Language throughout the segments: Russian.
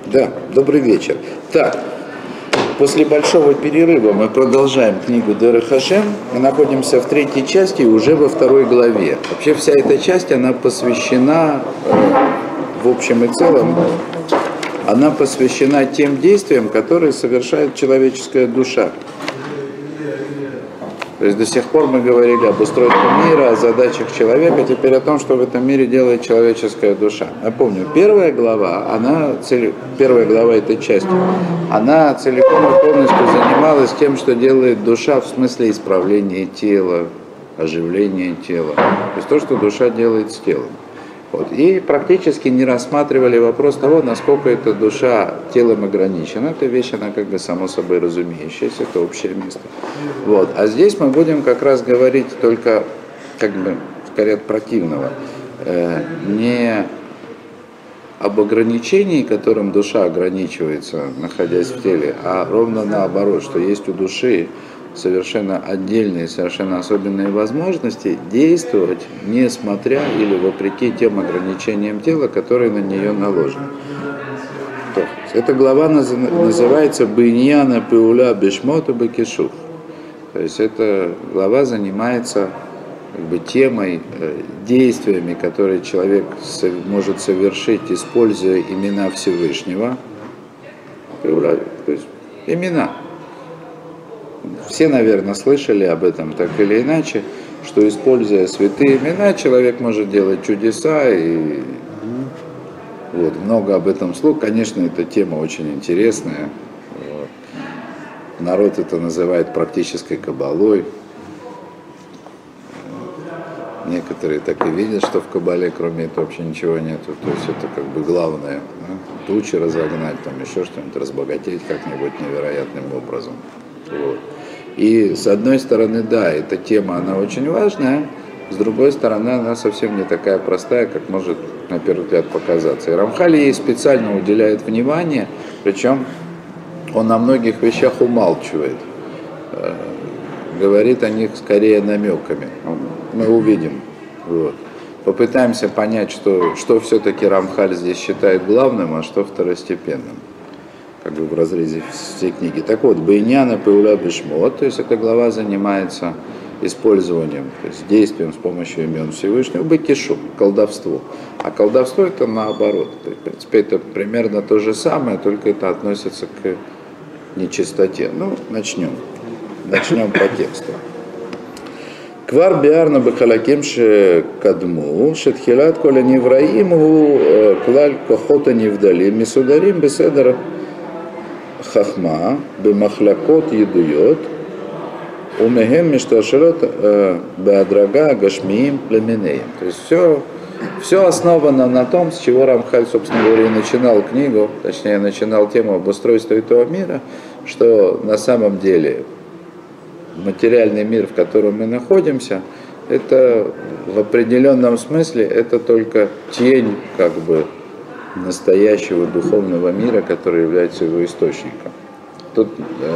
Да, добрый вечер. Так, после большого перерыва мы продолжаем книгу Дерех Хашем. Мы находимся в третьей части и уже во второй главе. Вообще вся эта часть, она посвящена, в общем и целом, она посвящена тем действиям, которые совершает человеческая душа. То есть до сих пор мы говорили об устройстве мира, о задачах человека, теперь о том, что в этом мире делает человеческая душа. Напомню, первая глава этой части, она целиком и полностью занималась тем, что делает душа в смысле исправления тела, оживления тела. То есть то, что душа делает с телом. Вот. И практически не рассматривали вопрос того, насколько эта душа телом ограничена. Эта вещь, она как бы само собой разумеющаяся, это общее место. Вот. А здесь мы будем как раз говорить только, как бы, скорее от противного, не об ограничении, которым душа ограничивается, находясь в теле, а ровно наоборот, что есть у души совершенно отдельные, совершенно особенные возможности действовать, несмотря или вопреки тем ограничениям тела, которые на нее наложены. Эта глава называется «Биньяна пеуля бешмоту бекишуф». То есть эта глава занимается как бы темой, действиями, которые человек может совершить, используя имена Всевышнего. То есть имена. Все, наверное, слышали об этом так или иначе, что, используя святые имена, человек может делать чудеса, и вот, много об этом слух. Конечно, эта тема очень интересная. Вот. Народ это называет практической кабалой. Некоторые так и видят, что в кабале кроме этого вообще ничего нету. То есть это как бы главное. Да? Тучи разогнать, там еще что-нибудь, разбогатеть как-нибудь невероятным образом. Вот. И с одной стороны, да, эта тема, она очень важная, с другой стороны, она совсем не такая простая, как может на первый взгляд показаться. И Рамхаль ей специально уделяет внимание, причем он на многих вещах умалчивает, говорит о них скорее намеками. Мы увидим. Вот. Попытаемся понять, что все-таки Рамхаль здесь считает главным, а что второстепенным. Как бы в разрезе всей книги. Так вот, Бейняна пеуля бешмот, то есть эта глава занимается использованием, то есть действием с помощью имен Всевышнего, бекишу, колдовство. А колдовство это наоборот. То есть, в принципе, это примерно то же самое, только это относится к нечистоте. Ну, начнем по тексту. Квар биарна бехалаким шекадму, шетхилат коля невраим у клаль кохота невдалим, мисударим беседра хахма, бемахлякот едует, умехем мишташерот беадрага гашмиим племенеем. То есть все основано на том, с чего Рамхаль, собственно говоря, и начинал книгу, точнее, начинал тему об устройстве этого мира, что на самом деле материальный мир, в котором мы находимся, это в определенном смысле это только тень, как бы, настоящего духовного мира, который является его источником. Тут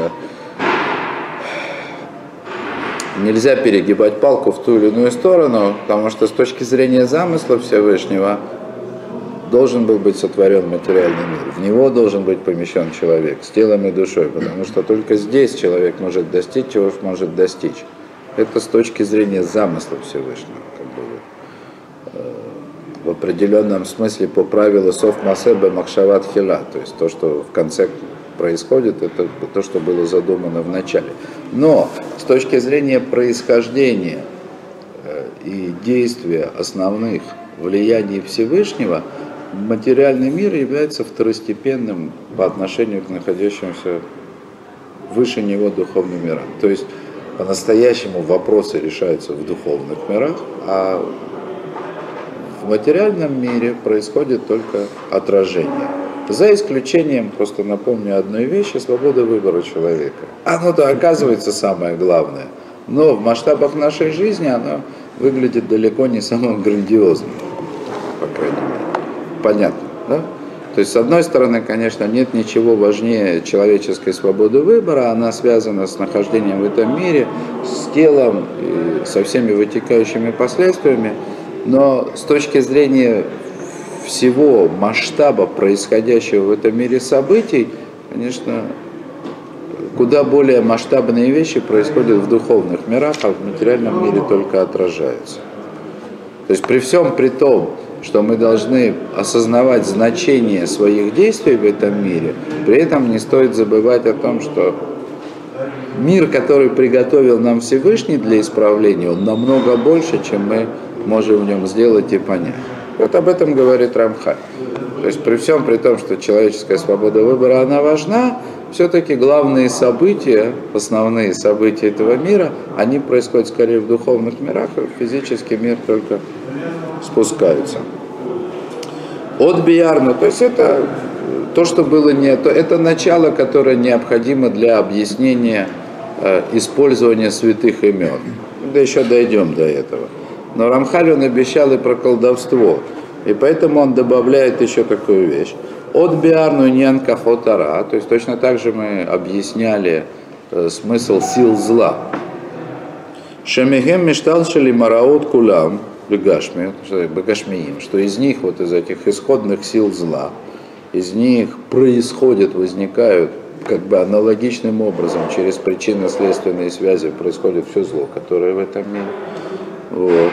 нельзя перегибать палку в ту или иную сторону, потому что с точки зрения замысла Всевышнего должен был быть сотворен материальный мир. В него должен быть помещен человек с телом и душой, потому что только здесь человек может достичь, чего может достичь. Это с точки зрения замысла Всевышнего. В определенном смысле по правилу сов масебе махшават хила, то есть то, что в конце происходит, это то, что было задумано в начале. Но с точки зрения происхождения и действия основных влияний Всевышнего, материальный мир является второстепенным по отношению к находящимся выше него духовным мирам. То есть по-настоящему вопросы решаются в духовных мирах, а в материальном мире происходит только отражение. За исключением, просто напомню одной вещи, свобода выбора человека. Оно-то оказывается самое главное. Но в масштабах нашей жизни оно выглядит далеко не самым грандиозным, по крайней мере. Понятно, да? То есть, с одной стороны, конечно, нет ничего важнее человеческой свободы выбора, она связана с нахождением в этом мире, с телом и со всеми вытекающими последствиями, но с точки зрения всего масштаба происходящего в этом мире событий, конечно, куда более масштабные вещи происходят в духовных мирах, а в материальном мире только отражаются. То есть при всем при том, что мы должны осознавать значение своих действий в этом мире, при этом не стоит забывать о том, что мир, который приготовил нам Всевышний для исправления, он намного больше, чем мы можем в нем сделать и понять. Вот об этом говорит Рамхаль. То есть при всем при том, что человеческая свобода выбора, она важна, все-таки главные события, основные события этого мира, они происходят скорее в духовных мирах, а в физический мир только спускаются. От биярна, то есть это то, что было не то, это начало, которое необходимо для объяснения использования святых имен. Да еще дойдем до этого. Но Рамхаль он обещал и про колдовство, и поэтому он добавляет еще такую вещь. От биарну ньян кахотара, то есть точно так же мы объясняли смысл сил зла. Шемихем мишталшали мараот кулам бегашмиим, что из них, вот из этих исходных сил зла, из них возникают как бы аналогичным образом, через причинно-следственные связи происходит все зло, которое в этом мире. Вот.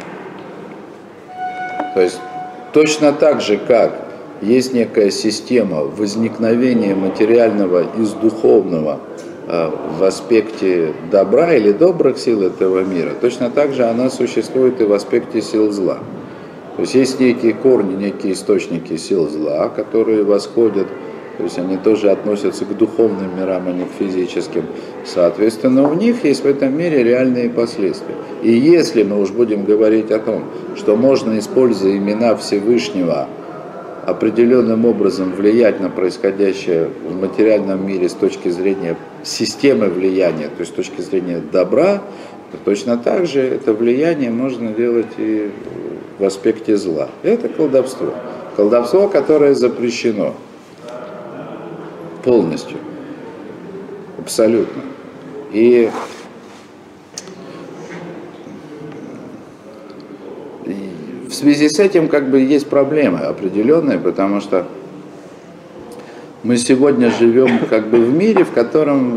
То есть точно так же, как есть некая система возникновения материального из духовного в аспекте добра или добрых сил этого мира, точно так же она существует и в аспекте сил зла. То есть некие корни, некие источники сил зла, которые восходят, то есть они тоже относятся к духовным мирам, а не к физическим. Соответственно, у них есть в этом мире реальные последствия. И если мы уж будем говорить о том, что можно, используя имена Всевышнего, определенным образом влиять на происходящее в материальном мире с точки зрения системы влияния, то есть с точки зрения добра, то точно так же это влияние можно делать и в аспекте зла. Это колдовство. Колдовство, которое запрещено полностью, абсолютно. И в связи с этим как бы есть проблемы определенные, потому что мы сегодня живем как бы в мире, в котором,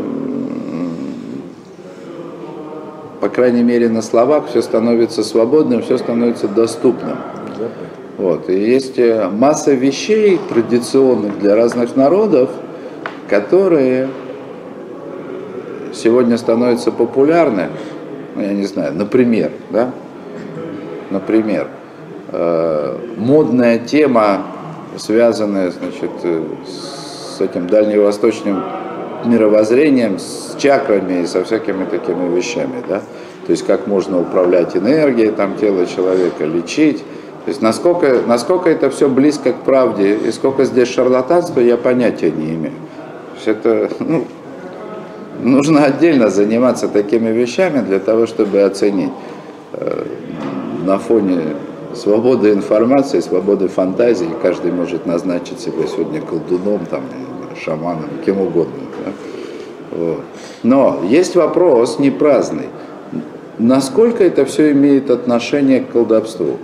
по крайней мере на словах, все становится свободным, все становится доступным. Вот. И есть масса вещей традиционных для разных народов, которые сегодня становятся популярны, ну, я не знаю, например, да? Например, модная тема, связанная, значит, с этим дальневосточным мировоззрением, с чакрами и со всякими такими вещами, да? То есть как можно управлять энергией там, тела человека, лечить. То есть насколько это все близко к правде и сколько здесь шарлатанства, я понятия не имею. То есть это, нужно отдельно заниматься такими вещами для того, чтобы оценить на фоне свободы информации, свободы фантазии. Каждый может назначить себя сегодня колдуном, там, шаманом, кем угодно. Да? Вот. Но есть вопрос не праздный. Насколько это все имеет отношение к колдовству?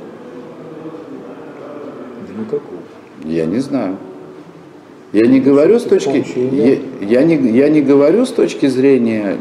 Да никакого. Я не знаю. Я не говорю с точки, я не говорю с точки зрения,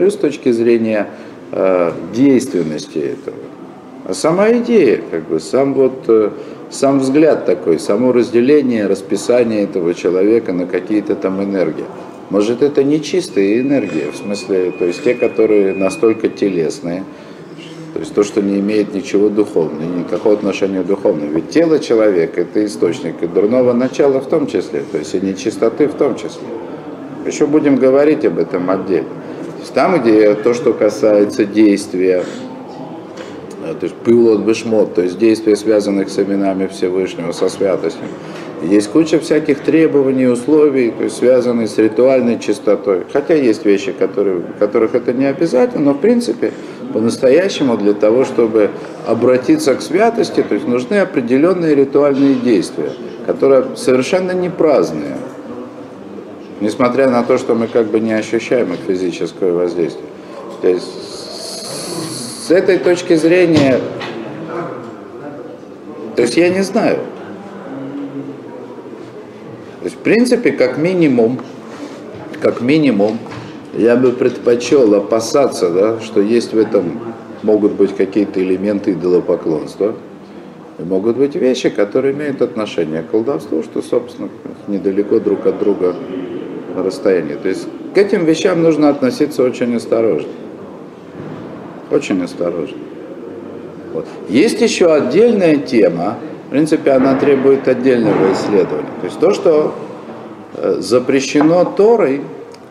действенности этого, а сама идея, как бы сам взгляд такой, само разделение, расписание этого человека на какие-то там энергии. Может, это не чистая энергия, в смысле, то есть те, которые настолько телесные, то есть то, что не имеет ничего духовного, никакого отношения к духовному. Ведь тело человека – это источник и дурного начала в том числе, то есть и нечистоты в том числе. Еще будем говорить об этом отдельно. То есть там, где то, что касается действия, то есть пилот бешмот, то есть действия, связанных с именами Всевышнего, со святостью, есть куча всяких требований, условий, то есть связанные с ритуальной чистотой. Хотя есть вещи, которых это не обязательно, но в принципе по-настоящему для того, чтобы обратиться к святости, то есть нужны определенные ритуальные действия, которые совершенно не праздные, несмотря на то, что мы как бы не ощущаем их физическое воздействие. То есть с этой точки зрения, то есть я не знаю. То есть, в принципе, как минимум, я бы предпочел опасаться, да, что есть в этом, могут быть какие-то элементы идолопоклонства, и могут быть вещи, которые имеют отношение к колдовству, что, собственно, недалеко друг от друга на расстоянии. То есть к этим вещам нужно относиться очень осторожно. Очень осторожно. Вот. Есть еще отдельная тема, в принципе, она требует отдельного исследования. То есть то, что запрещено Торой,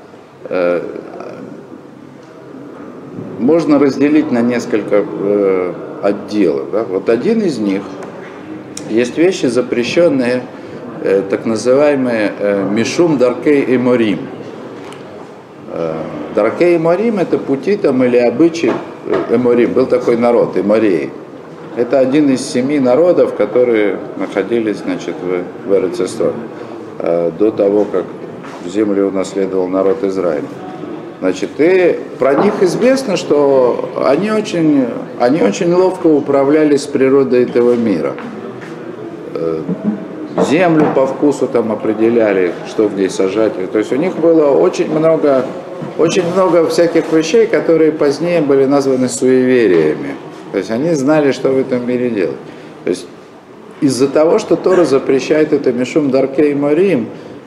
можно разделить на несколько отделов. Да? Вот один из них, есть вещи, запрещенные, так называемые Мишум Даркей Эморим. Даркей Эморим — это пути там, или обычаи Эморим. Был такой народ, Эмореи. Это один из 7 народов, которые находились, значит, в Эрец-Исраэль до того, как землю унаследовал народ Израиля. Значит, и про них известно, что они очень ловко управлялись с природой этого мира. Землю по вкусу там определяли, что где сажать. То есть у них было очень много всяких вещей, которые позднее были названы суевериями. То есть они знали, что в этом мире делать. То есть из-за того, что Тора запрещает это Мишум Даркей Морим,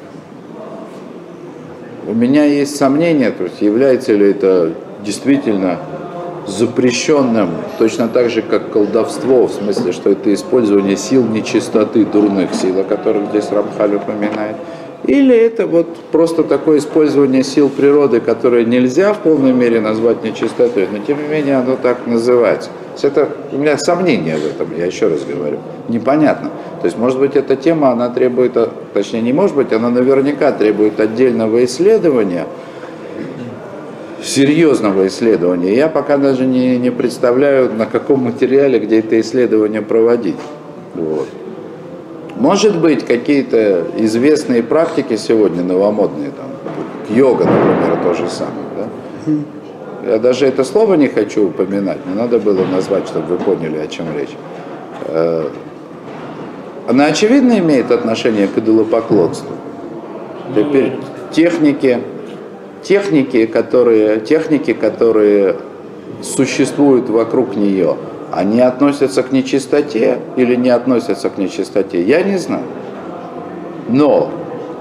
у меня есть сомнения, то есть является ли это действительно запрещенным, точно так же, как колдовство, в смысле, что это использование сил нечистоты, дурных сил, о которых здесь Рамхаль упоминает, или это вот просто такое использование сил природы, которое нельзя в полной мере назвать нечистотой, но тем не менее оно так называется. То есть это у меня сомнения в этом, я еще раз говорю, непонятно. То есть, может быть, эта тема, она требует, точнее, не может быть, она наверняка требует отдельного исследования, серьезного исследования. Я пока даже не представляю, на каком материале, где это исследование проводить. Вот. Может быть, какие-то известные практики сегодня новомодные, там, йога, например, то же самое. Да? Я даже это слово не хочу упоминать, но надо было назвать, чтобы вы поняли, о чем речь. Она, очевидно, имеет отношение к идолопоклонству. Теперь техники, которые существуют вокруг нее, они относятся к нечистоте или не относятся к нечистоте, я не знаю. Но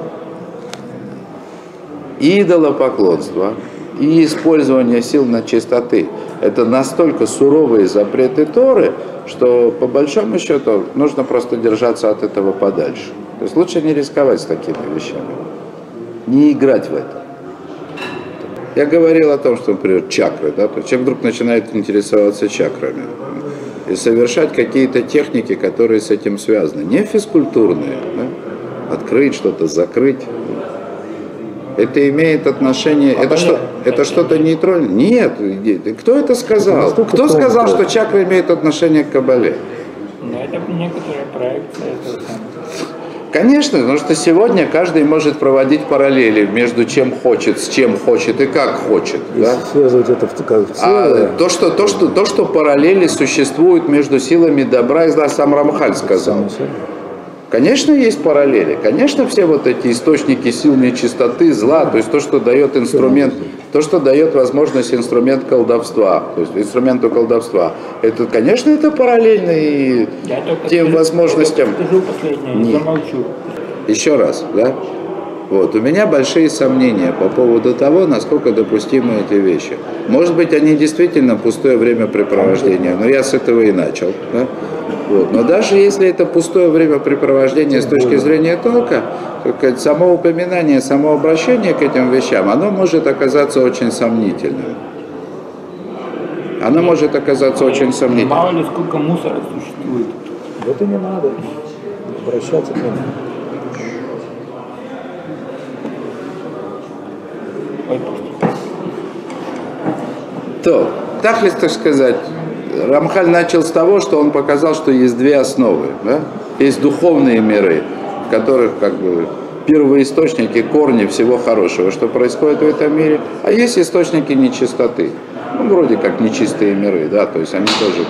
и идолопоклонство, и использование сил нечистоты — это настолько суровые запреты Торы, что по большому счету нужно просто держаться от этого подальше. То есть лучше не рисковать с такими вещами, не играть в это. Я говорил о том, что, например, чакры, да, то есть человек вдруг начинает интересоваться чакрами и совершать какие-то техники, которые с этим связаны, не физкультурные, да, открыть что-то, закрыть. Это имеет отношение, это что-то нейтральное? Нет, кто это сказал? Кто сказал, что чакра имеет отношение к Кабале? Ну, это некоторая проекция. Конечно, потому что сегодня каждый может проводить параллели между чем хочет, с чем хочет и как хочет. Да? Связывать это в целое. То, что параллели существуют между силами добра и зла, сам Рамхаль сказал. Конечно, есть параллели. Конечно, все вот эти источники сил нечистоты, зла, то есть то, что дает инструмент, то, что дает возможность инструмент колдовства, то есть инструменту колдовства. Это, конечно, это параллельно и тем возможностям. Скажу последнее, замолчу. Еще раз, да? Вот, у меня большие сомнения по поводу того, насколько допустимы эти вещи. Может быть, они действительно пустое времяпрепровождение, но я с этого и начал. Да? Вот. Но даже если это пустое времяпрепровождение с точки зрения толка, то само упоминание, само обращение к этим вещам, оно может оказаться очень сомнительным. Оно может оказаться очень сомнительным. Мало ли сколько мусора существует. Вот и не надо обращаться к нему. То, так сказать, Рамхаль начал с того, что он показал, что есть две основы. Да? Есть духовные миры, в которых как бы первоисточники, корни всего хорошего, что происходит в этом мире, а есть источники нечистоты. ну, вроде как нечистые миры, да, то есть они тоже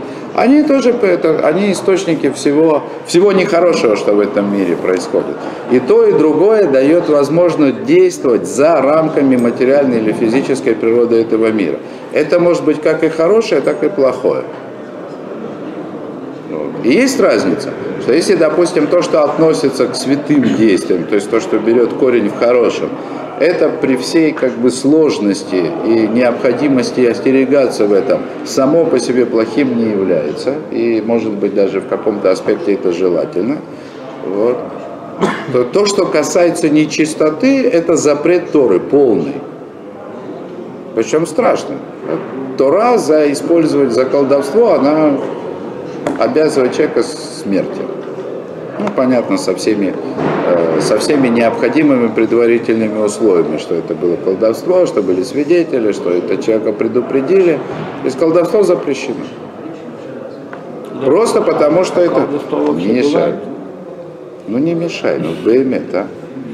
они источники всего нехорошего, что в этом мире происходит. И то, и другое дает возможность действовать за рамками материальной или физической природы этого мира. Это может быть как и хорошее, так и плохое. И есть разница, что если, допустим, то, что относится к святым действиям, то есть то, что берет корень в хорошем, это при всей как бы сложности и необходимости остерегаться в этом, само по себе плохим не является, и может быть даже в каком-то аспекте это желательно. Вот. То, что касается нечистоты, это запрет Торы полный. Причем страшный. Тора за колдовство, она обязывает человека смерти. Ну, понятно, со всеми необходимыми предварительными условиями, что это было колдовство, что были свидетели, что это человека предупредили. То есть колдовство запрещено. Просто потому, что это не мешает. Ну не мешай, ну беймет, а.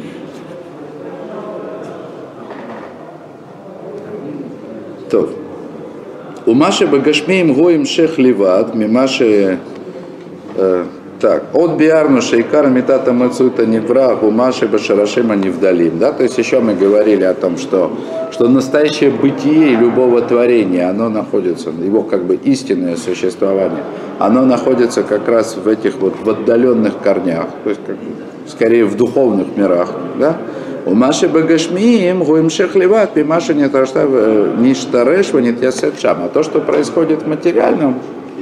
То. У Маши Багашмеем Гоим Шех Ливад, Мимаши так, от Биарну Шейкар Метата Мацута Невра, у Маши Башарашима Невдалим. Да? То есть еще мы говорили о том, что настоящее бытие любого творения, оно находится, его как бы истинное существование, оно находится как раз в этих вот в отдаленных корнях, то есть как, скорее в духовных мирах. Да? У Маши Багашмиим Гоим Шех Ливад, Мимаши Ништареш Ванитьясет Шам. А то, что происходит в материальной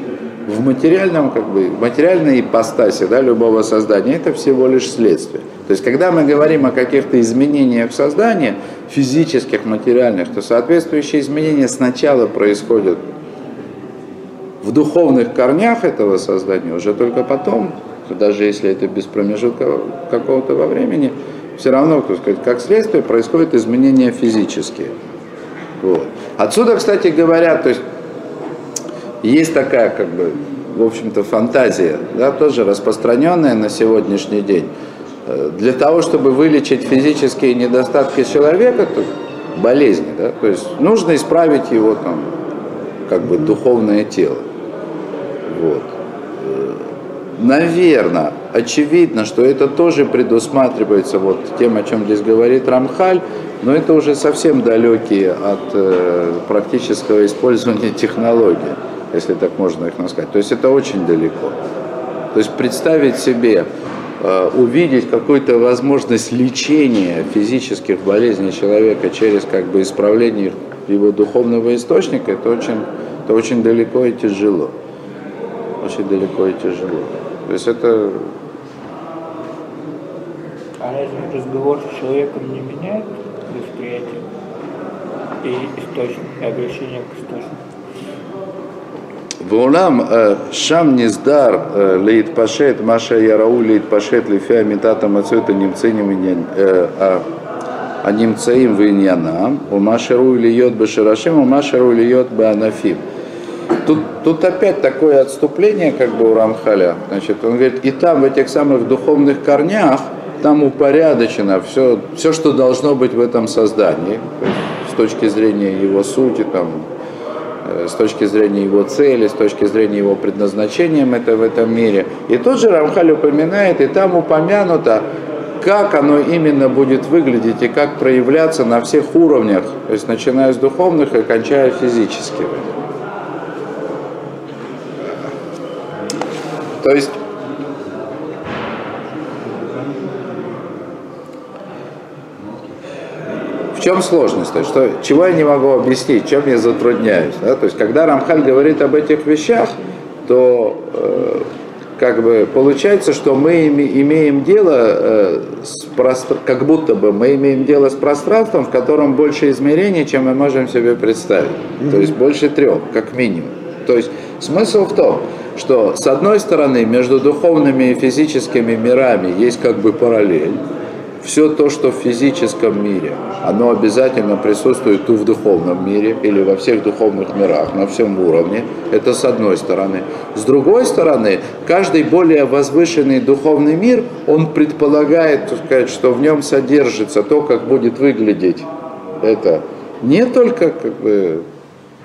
ипостаси, да, любого создания, это всего лишь следствие. То есть, когда мы говорим о каких-то изменениях создания, физических, материальных, то соответствующие изменения сначала происходят в духовных корнях этого создания, уже только потом, даже если это без промежутка какого-то во времени, все равно, так сказать, как следствие происходят изменения физические. Вот. Отсюда, кстати говоря, то есть есть такая, как бы, в общем-то, фантазия, да, тоже распространенная на сегодняшний день. Для того, чтобы вылечить физические недостатки человека, то болезни, да, то есть нужно исправить его там, как бы, духовное тело. Вот. Наверное, очевидно, что это тоже предусматривается вот тем, о чем здесь говорит Рамхаль, но это уже совсем далекие от практического использования технологий, если так можно их назвать. То есть это очень далеко. То есть представить себе, увидеть какую-то возможность лечения физических болезней человека через как бы исправление его духовного источника, это очень далеко и тяжело. Очень далеко и тяжело. То есть это... А разве разговор с человеком не меняет восприятие и источник, и обращение к источнику? Вулам шам низдар леит пашет, маша ярау леит пашет, лифя метата мацута немциним а немцаим виньянам, у машеру льет баширашим, у машеру льет баанафим. Тут опять такое отступление, как бы у Рамхаля. Значит, он говорит, и там в этих самых духовных корнях, там упорядочено все, что должно быть в этом создании, с точки зрения его сути, там, с точки зрения его цели, с точки зрения его предназначения в этом мире. И тот же Рамхаль упоминает, и там упомянуто, как оно именно будет выглядеть и как проявляться на всех уровнях, то есть начиная с духовных и кончая физическими. То есть в чем сложность? То есть, чего я не могу объяснить, чем я затрудняюсь? Да? То есть, когда Рамхаль говорит об этих вещах, то как бы получается, что мы имеем дело как будто бы мы имеем дело с пространством, в котором больше измерений, чем мы можем себе представить. То есть больше 3, как минимум. То есть смысл в том, что с одной стороны между духовными и физическими мирами есть как бы параллель. Все то, что в физическом мире, оно обязательно присутствует и в духовном мире или во всех духовных мирах, на всем уровне. Это с одной стороны. С другой стороны, каждый более возвышенный духовный мир, он предполагает, так сказать, что в нем содержится то, как будет выглядеть это не только как бы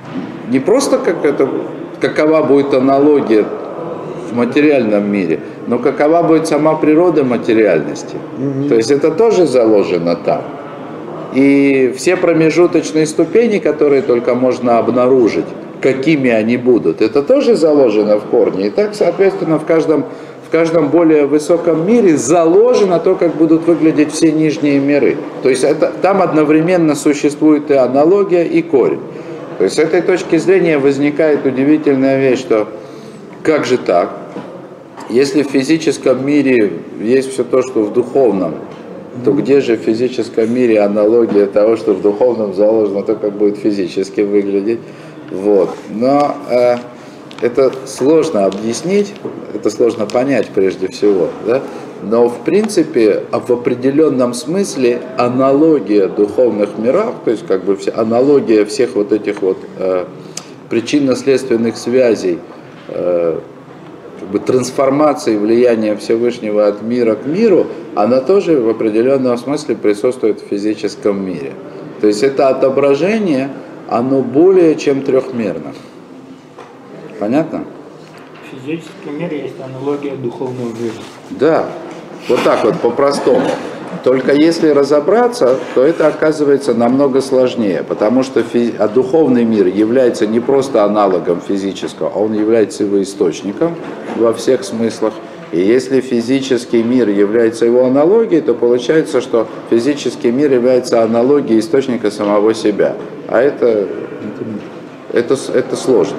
не просто какова будет аналогия в материальном мире, но какова будет сама природа материальности. То есть это тоже заложено там. И все промежуточные ступени, которые только можно обнаружить, какими они будут, это тоже заложено в корне. И так, соответственно, в каждом более высоком мире заложено то, как будут выглядеть все нижние миры. То есть там одновременно существует и аналогия, и корень. То есть с этой точки зрения возникает удивительная вещь, что как же так? Если в физическом мире есть все то, что в духовном, то где же в физическом мире аналогия того, что в духовном заложено то, как будет физически выглядеть? Вот. Но это сложно объяснить, это сложно понять прежде всего. Да? Но в принципе, в определенном смысле аналогия духовных миров, то есть как бы аналогия всех вот этих вот причинно-следственных связей, как бы трансформации влияния Всевышнего от мира к миру, она тоже в определенном смысле присутствует в физическом мире. То есть это отображение, оно более чем трехмерно. Понятно? В физическом мире есть аналогия духовного мира. Да, вот так вот по-простому. Только если разобраться, то это оказывается намного сложнее, потому что духовный мир является не просто аналогом физического, а он является его источником во всех смыслах. И если физический мир является его аналогией, то получается, что физический мир является аналогией источника самого себя. А это сложно.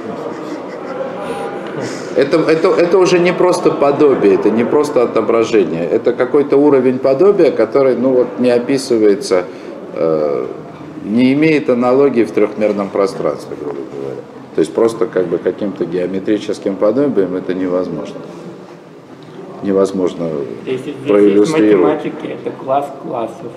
Это уже не просто подобие, это не просто отображение. Это какой-то уровень подобия, который не описывается, не имеет аналогии в трехмерном пространстве, грубо говоря. То есть просто как бы каким-то геометрическим подобием это невозможно. Невозможно проиллюстрировать. Математики это класс классов.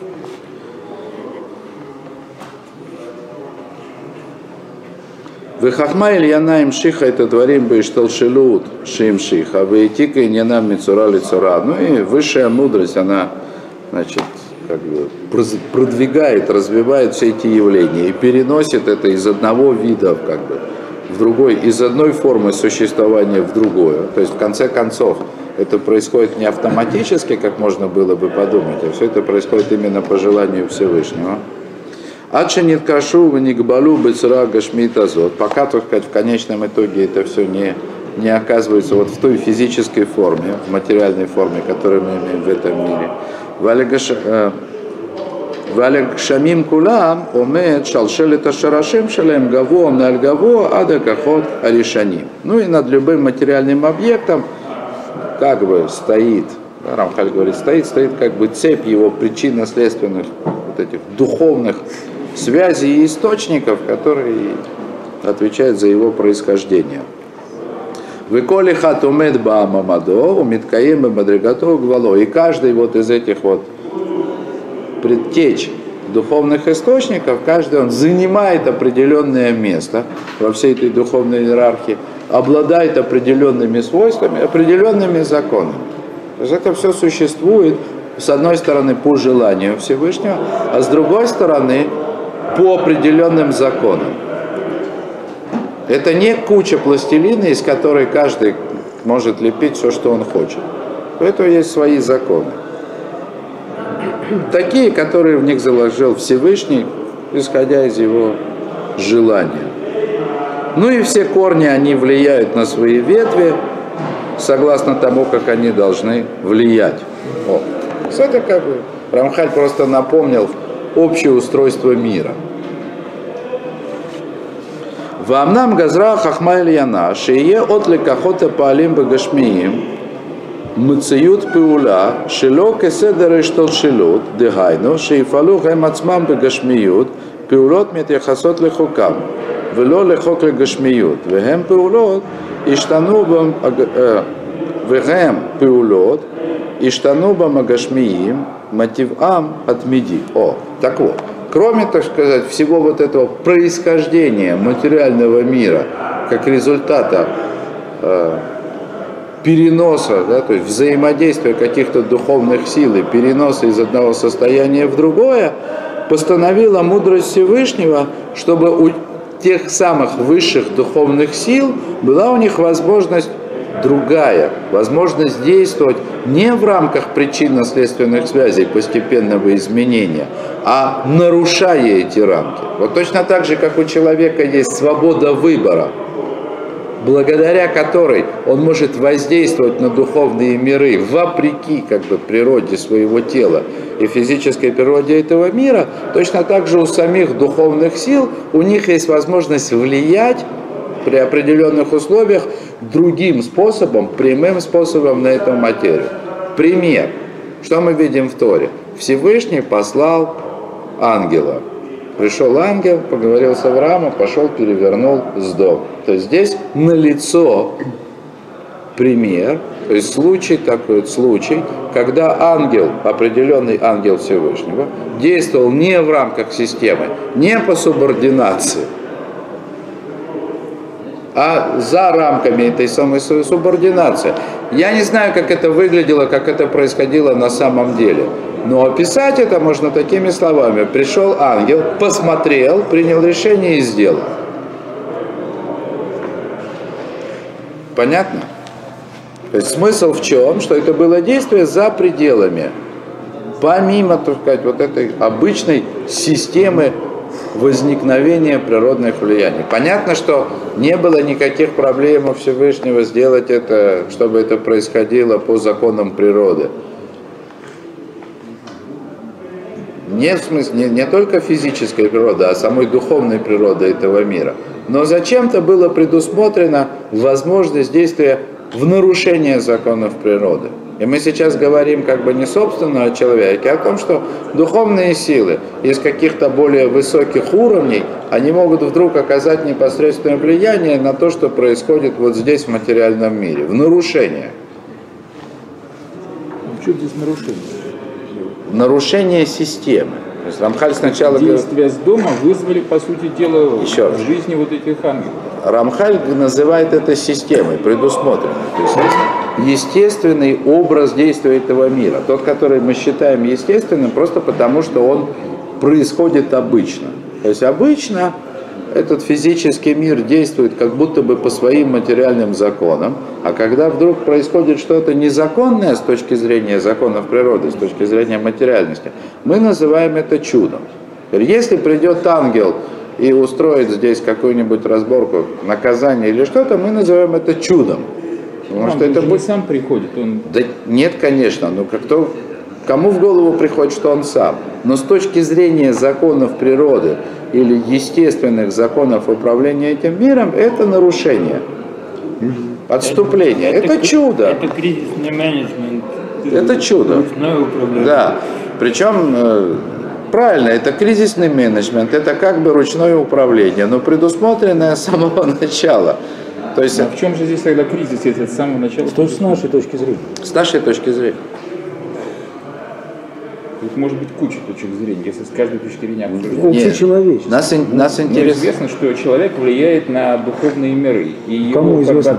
Вехахма Ильяна им шиха это дворим бы ишталшилут шим шиха, веетика и не нам мицура лицура. Ну и высшая мудрость, она, значит, как бы продвигает, развивает все эти явления и переносит это из одного вида как бы в другой, из одной формы существования в другое. То есть в конце концов это происходит не автоматически, как можно было бы подумать, а все это происходит именно по желанию Всевышнего. Адшинит кашу в никбалу бецра гашмит азот. Пока, так сказать, в конечном итоге это все не оказывается вот в той физической форме, в материальной форме, которую мы имеем в этом мире. Валегшамим кулам омед шалшелет ашарашим шалем гаво наль гаво ада кахот аришаним. Ну и над любым материальным объектом как бы стоит, Рамхаль говорит, стоит как бы цепь его причинно-следственных вот этих духовных связей и источников, которые отвечают за его происхождение. Выколи хат умед баамамадо, умиткаем и мадригато гвало. И каждый вот из этих вот предтеч духовных источников, каждый он занимает определенное место во всей этой духовной иерархии, обладает определенными свойствами, определенными законами. То есть это все существует, с одной стороны, по желанию Всевышнего, а с другой стороны, по определенным законам. Это не куча пластилина, из которой каждый может лепить все, что он хочет. У этого есть свои законы. Такие, которые в них заложил Всевышний, исходя из его желания. Ну и все корни, они влияют на свои ветви, согласно тому, как они должны влиять. Вот. Это как бы Рамхаль просто напомнил общее устройство мира. Вамнам газра хахма ильяна, шее отли кахота паалим багашмиим, мциют пиула, шело кеседер иштолшилут, дегайну, шеифалу гэм ацмам багашмиют, пиулот метяхасот лехукам, вело лехок легашмиют, вэгэм пиулот, иштану бам вэгэм пиулот, иштану бам агашмиим, мотивам отмеди. Так вот, кроме, так сказать, всего вот этого происхождения материального мира, как результата переноса, да, то есть взаимодействия каких-то духовных сил и переноса из одного состояния в другое, постановила мудрость Всевышнего, чтобы тех самых высших духовных сил была у них возможность другая, возможность действовать не в рамках причинно-следственных связей постепенного изменения, а нарушая эти рамки. Вот точно так же, как у человека есть свобода выбора, благодаря которой он может воздействовать на духовные миры вопреки природе своего тела и физической природе этого мира, точно так же у самих духовных сил у них есть возможность влиять при определенных условиях другим способом, прямым способом на эту материю. Пример. Что мы видим в Торе? Всевышний послал ангела. Пришел ангел, поговорил с Авраамом, пошел, перевернул Сдом. То есть здесь налицо пример, то есть такой случай, когда ангел, определенный ангел Всевышнего, действовал не в рамках системы, не по субординации, а за рамками этой самой субординации. Я не знаю, как это выглядело, как это происходило на самом деле. Но описать это можно такими словами. Пришел ангел, посмотрел, принял решение и сделал. Понятно? То есть смысл в чем? Что это было действие за пределами, помимо, так сказать, вот этой обычной системы возникновения природных влияний. Понятно, что не было никаких проблем у Всевышнего сделать это, чтобы это происходило по законам природы. Не в смысле, не только физической природы, а самой духовной природы этого мира. Но зачем-то было предусмотрена возможность действия в нарушение законов природы. И мы сейчас говорим не собственно о человеке, а о том, что духовные силы из каких-то более высоких уровней, они могут вдруг оказать непосредственное влияние на то, что происходит вот здесь в материальном мире, в нарушение. Что здесь нарушение? Нарушение системы. То есть Рамхаль сначала действия с дома вызвали, по сути дела, в жизни вот этих ангелов. Рамхаль называет это системой, предусмотренной. То есть естественный образ действия этого мира. Тот, который мы считаем естественным, просто потому, что он происходит обычно. То есть обычно этот физический мир действует как будто бы по своим материальным законам, а когда вдруг происходит что-то незаконное с точки зрения законов природы, с точки зрения материальности, мы называем это чудом. Если придет ангел и устроит здесь какую-нибудь разборку, наказание или что-то, мы называем это чудом. Потому что это не сам приходит, он... Да нет, конечно, кому в голову приходит, что он сам? Но с точки зрения законов природы или естественных законов управления этим миром, это нарушение, отступление. Это чудо. Это кризисный менеджмент. Это чудо. Ручное управление. Да, причем... Правильно, это кризисный менеджмент, это ручное управление, но предусмотренное с самого начала. То есть, в чем же здесь тогда кризис, если с самого начала? Что с нашей точки зрения? С нашей точки зрения. Тут может быть куча точек зрения, если с каждой точки зрения обсуждать. Общечеловечество. Нас интересует... Известно, что человек влияет на духовные миры. И кому его известно?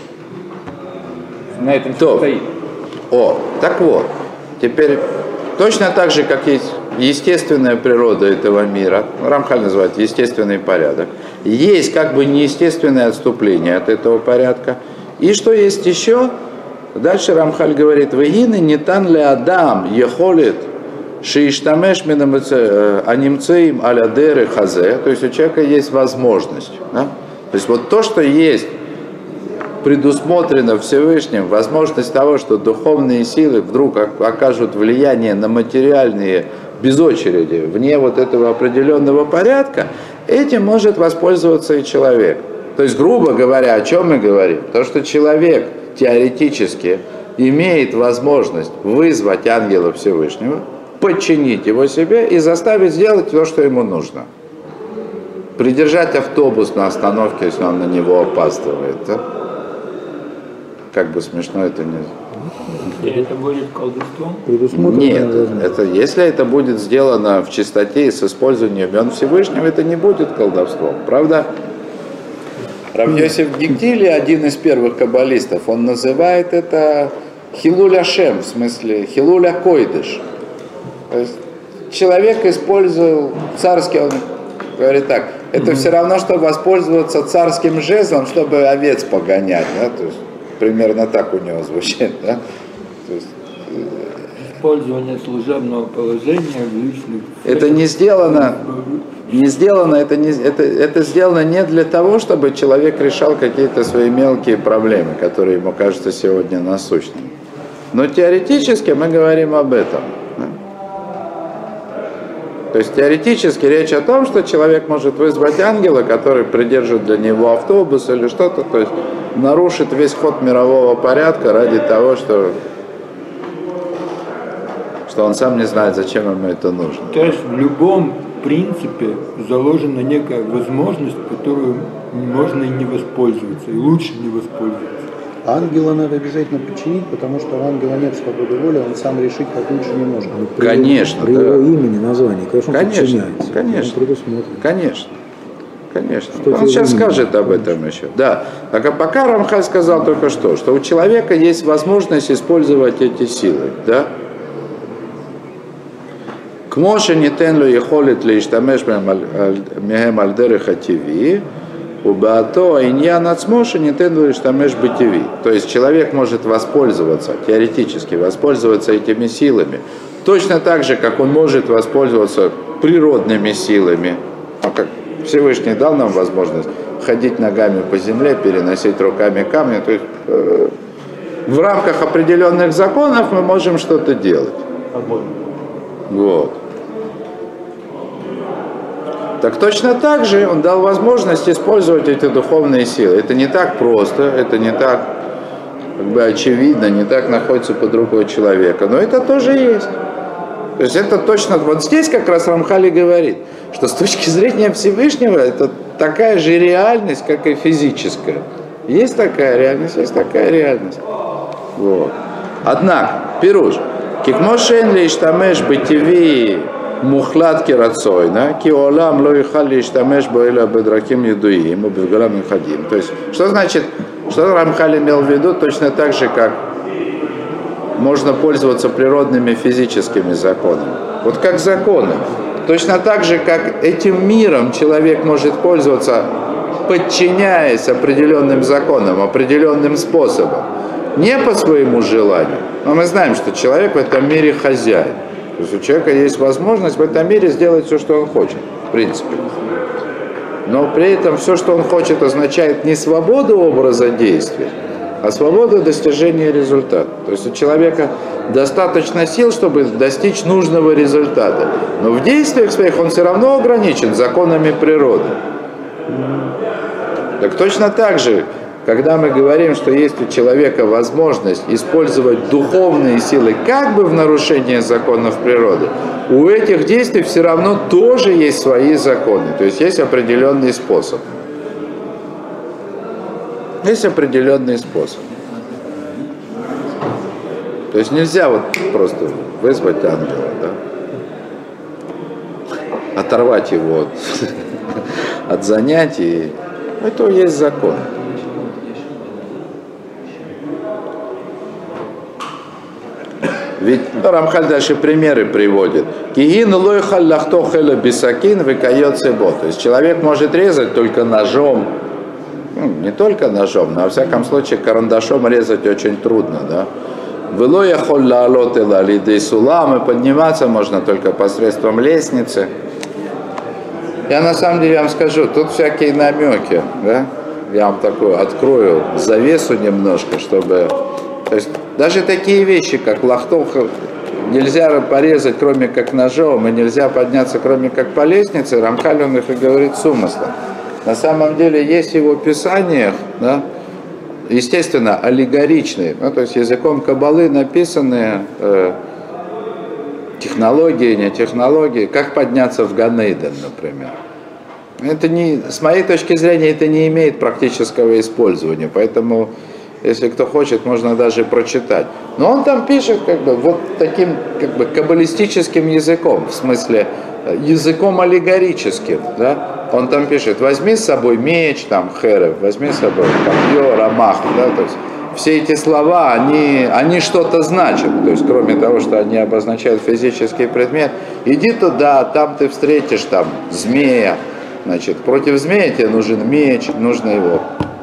На этом все стоит. Так вот, теперь точно так же, как есть естественная природа этого мира, Рамхаль называет естественный порядок, есть неестественное отступление от этого порядка. И что есть еще? Дальше Рамхаль говорит: «Вегины нитан ле адам ехолит шииштамеш анимцеим аля деры хазе». То есть у человека есть возможность. Да? То есть вот то, что есть предусмотрено Всевышним, возможность того, что духовные силы вдруг окажут влияние на материальные без очереди, вне вот этого определенного порядка, этим может воспользоваться и человек. То есть, грубо говоря, о чем мы говорим? То, что человек теоретически имеет возможность вызвать ангела Всевышнего, подчинить его себе и заставить сделать то, что ему нужно. Придержать автобус на остановке, если он на него опаздывает. Да? Как бы смешно это не... И это будет колдовством? Нет, если это будет сделано в чистоте и с использованием имен Всевышнего, это не будет колдовством. Правда, Рав Йосеф Гиктили, один из первых каббалистов, он называет это хилуль Ашем, в смысле хилуль Койдыш. То есть человек использовал царский, он говорит так: Это все равно, что воспользоваться царским жезлом, чтобы овец погонять. Да? То есть, примерно так у него звучит. Да? То есть, Использование служебного положения в личных... это не сделано, это сделано не для того, чтобы человек решал какие-то свои мелкие проблемы, которые ему кажутся сегодня насущными. Но теоретически мы говорим об этом. Да? То есть теоретически речь о том, что человек может вызвать ангела, который придержит для него автобус или что-то, то есть нарушит весь ход мирового порядка ради того, что он сам не знает, зачем ему это нужно. То есть в любом принципе заложена некая возможность, которую можно и не воспользоваться, и лучше не воспользоваться. Ангела надо обязательно подчинить, потому что у ангела нет свободы воли, он сам решить, как лучше не может. Конечно, при да. его имени, названии, конечно, он подчиняется. Конечно, он предусмотрен. Конечно. Что Он сейчас за скажет об этом еще. Да. А пока Рамхаль сказал только что у человека есть возможность использовать эти силы. Да? כמו שניתן לו יכולת להשתמש מהם על דרך הטבעי, ובאותו העניין עצמו שניתן לו להשתמש בטבעי. То есть человек может воспользоваться, теоретически воспользоваться этими силами, точно так же, как он может воспользоваться природными силами. Как Всевышний дал нам возможность ходить ногами по земле, переносить руками камни. То есть в рамках определенных законов мы можем что-то делать. Вот. Так точно так же он дал возможность использовать эти духовные силы. Это не так просто, это не так очевидно, не так находится под рукой человека, но это тоже есть. То есть это точно, вот здесь как раз Рамхаль и говорит, что с точки зрения Всевышнего это такая же реальность, как и физическая. Есть такая реальность, есть такая реальность. Вот. Однако, пируш, кикмошен лиштамеш бытиви мухлад кирацойна, киолам ло ихал лиштамеш боэля бедраким едуим, убивгалам инхадим. То есть, что значит, что Рамхаль имел в виду, точно так же, как можно пользоваться природными физическими законами. Вот как законы. Точно так же, как этим миром человек может пользоваться, подчиняясь определенным законам, определенным способом. Не по своему желанию. Но мы знаем, что человек в этом мире хозяин. То есть у человека есть возможность в этом мире сделать все, что он хочет, в принципе. Но при этом все, что он хочет, означает не свободу образа действия, а свободу достижения результата. То есть у человека достаточно сил, чтобы достичь нужного результата. Но в действиях своих он все равно ограничен законами природы. Так точно так же, когда мы говорим, что есть у человека возможность использовать духовные силы как бы в нарушении законов природы, у этих действий все равно тоже есть свои законы, то есть есть определенный способ. Есть определенный способ. То есть нельзя вот просто вызвать ангела, да? Оторвать его от занятий. Это есть закон. Ведь Рамхаль дальше примеры приводит. Кигин лойхаль лахто хэла бисакин выкается бо. То есть человек может резать только ножом. Ну, не только ножом, но во всяком случае карандашом резать очень трудно, да. Вылоя холла алотела лидей сулам, и подниматься можно только посредством лестницы. Я на самом деле вам скажу, тут всякие намеки, да. Я вам такую открою завесу немножко, чтобы... То есть даже такие вещи, как лахтов, нельзя порезать, кроме как ножом, и нельзя подняться, кроме как по лестнице, Рамхаль он их и говорит с умыслом. На самом деле есть в его писаниях, да, естественно, аллегоричные, ну, то есть языком Каббалы написанные технологии, не технологии, как подняться в Ган-Эйден, например. Это не, с моей точки зрения, это не имеет практического использования, поэтому... Если кто хочет, можно даже прочитать. Но он там пишет как бы вот таким как бы каббалистическим языком, в смысле языком аллегорическим. Да? Он там пишет: возьми с собой меч, там, херев, возьми с собой копье, рамах. Да? То есть все эти слова, они что-то значат. То есть кроме того, что они обозначают физический предмет, иди туда, там ты встретишь там змея, Значит, против змея тебе нужен меч, нужно его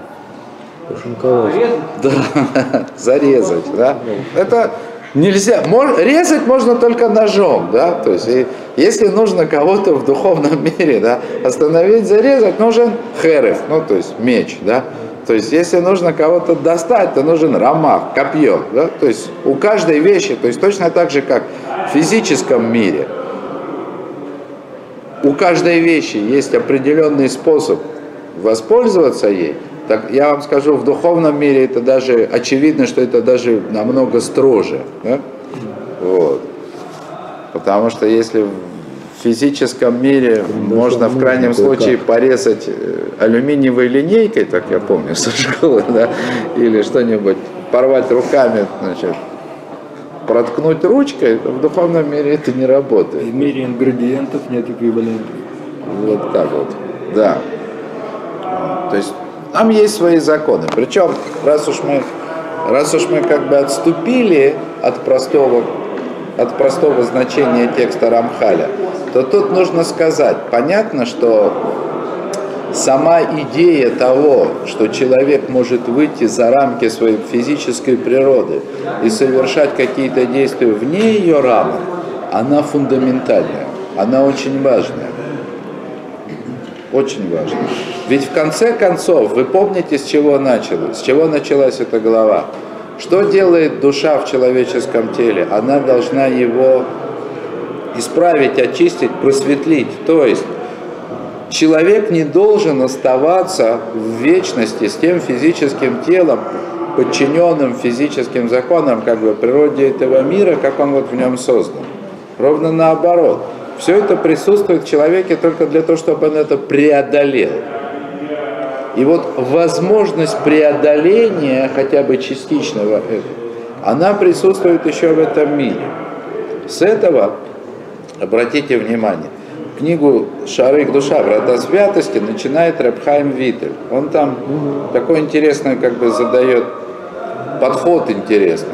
зарезать, да? Это нельзя. Резать можно только ножом, да? То есть, если нужно кого-то в духовном мире, да, остановить, зарезать, нужен херев, ну, то есть меч, да? То есть, если нужно кого-то достать, то нужен рамах, копье, да? То есть, у каждой вещи, то есть, точно так же, как в физическом мире, у каждой вещи есть определенный способ воспользоваться ей. Так я вам скажу, в духовном мире это даже очевидно, что это даже намного строже. Да? Вот. Потому что если в физическом мире можно в крайнем случае порезать алюминиевой линейкой, так я помню со школы, да? Или что-нибудь порвать руками, значит, проткнуть ручкой, в духовном мире это не работает. В мире ингредиентов нет эквивалентов. Вот так вот, да. То есть там есть свои законы. Причем, раз уж мы как бы отступили от простого значения текста Рамхаля, то тут нужно сказать, понятно, что сама идея того, что человек может выйти за рамки своей физической природы и совершать какие-то действия вне ее рамок, она фундаментальная, она очень важная. Очень важно. Ведь в конце концов, вы помните, с чего началась эта глава? Что делает душа в человеческом теле? Она должна его исправить, очистить, просветлить. То есть человек не должен оставаться в вечности с тем физическим телом, подчиненным физическим законам, как бы природе этого мира, как он вот в нем создан. Ровно наоборот. Все это присутствует в человеке только для того, чтобы он это преодолел. И вот возможность преодоления, хотя бы частичного этого, она присутствует еще в этом мире. С этого, обратите внимание, книгу «Шарык душа. Врата святости» начинает Реб Хаим Виттель. Он там такой интересный, как бы задает подход интересный.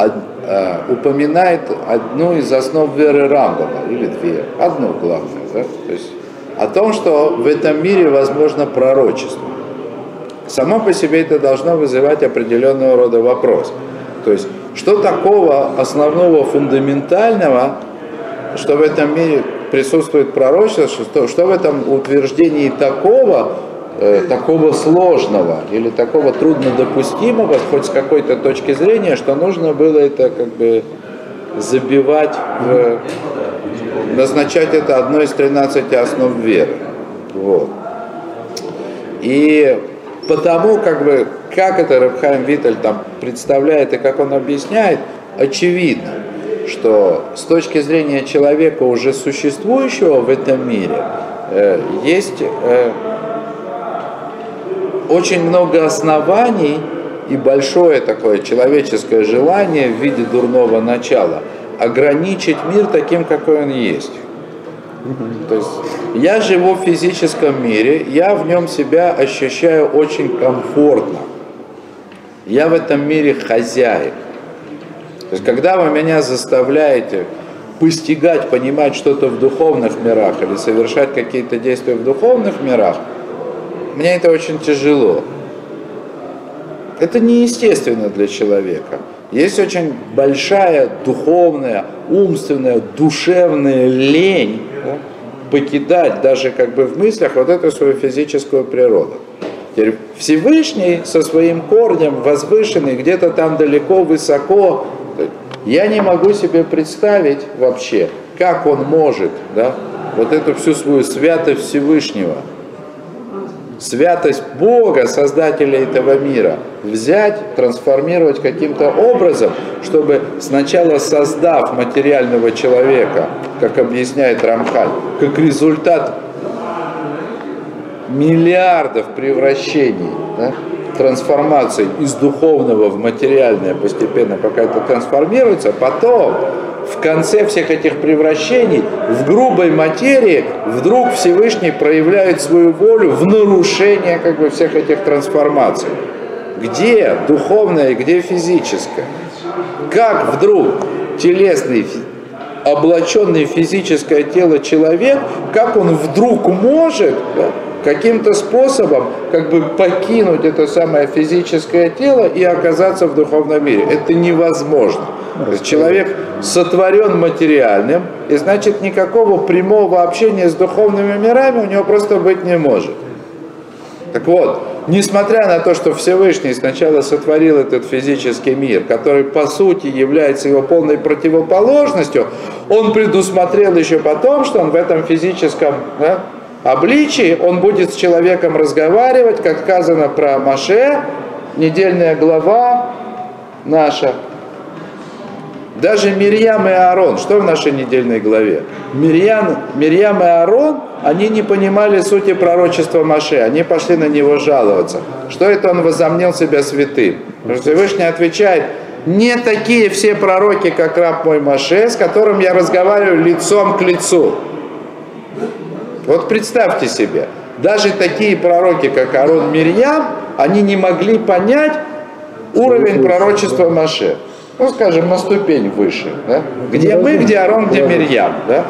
Упоминает одну из основ веры Рамбама, или две, одну главную, да? То есть о том, что в этом мире возможно пророчество. Само по себе это должно вызывать определенного рода вопрос. То есть, что такого основного, фундаментального, что в этом мире присутствует пророчество, что в этом утверждении такого сложного или такого труднодопустимого, хоть с какой-то точки зрения, что нужно было это как бы забивать, назначать это одной из 13 основ веры. Вот. И потому, как это Реб Хаим Виттель там представляет и как он объясняет, очевидно, что с точки зрения человека, уже существующего в этом мире, есть очень много оснований и большое такое человеческое желание в виде дурного начала ограничить мир таким, какой он есть. То есть я живу в физическом мире, я в нем себя ощущаю очень комфортно. Я в этом мире хозяин. То есть когда вы меня заставляете постигать, понимать что-то в духовных мирах или совершать какие-то действия в духовных мирах, мне это очень тяжело. Это неестественно для человека. Есть очень большая духовная, умственная, душевная лень, да, покидать даже как бы в мыслях вот эту свою физическую природу. Теперь Всевышний со своим корнем возвышенный где-то там далеко, высоко, я не могу себе представить вообще, как он может, да, вот эту всю свою святость Всевышнего, святость Бога, Создателя этого мира, взять, трансформировать каким-то образом, чтобы сначала создав материального человека, как объясняет Рамхаль, как результат миллиардов превращений, да, трансформаций из духовного в материальное постепенно, пока это трансформируется, потом в конце всех этих превращений в грубой материи вдруг Всевышний проявляет свою волю в нарушение как бы всех этих трансформаций. Где духовное и где физическое? Как вдруг телесный облаченный в физическое тело человек, как он вдруг может, да, каким-то способом как бы покинуть это самое физическое тело и оказаться в духовном мире. Это невозможно. То есть человек сотворен материальным, и значит никакого прямого общения с духовными мирами у него просто быть не может. Так вот, несмотря на то, что Всевышний сначала сотворил этот физический мир, который по сути является его полной противоположностью, он предусмотрел еще потом, что он в этом физическом, да, обличии, он будет с человеком разговаривать, как сказано про Моше, недельная глава наша. Даже Мирьям и Аарон, что в нашей недельной главе? Мирьям и Аарон, они не понимали сути пророчества Моше, они пошли на него жаловаться. Что это он возомнил себя святым? Всевышний отвечает: не такие все пророки, как раб мой Моше, с которым я разговариваю лицом к лицу. Вот представьте себе, даже такие пророки, как Аарон, Мирьям, они не могли понять уровень пророчества Моше. Ну, скажем, на ступень выше. Да? Где мы, где Аарон, где Мирьям. Да?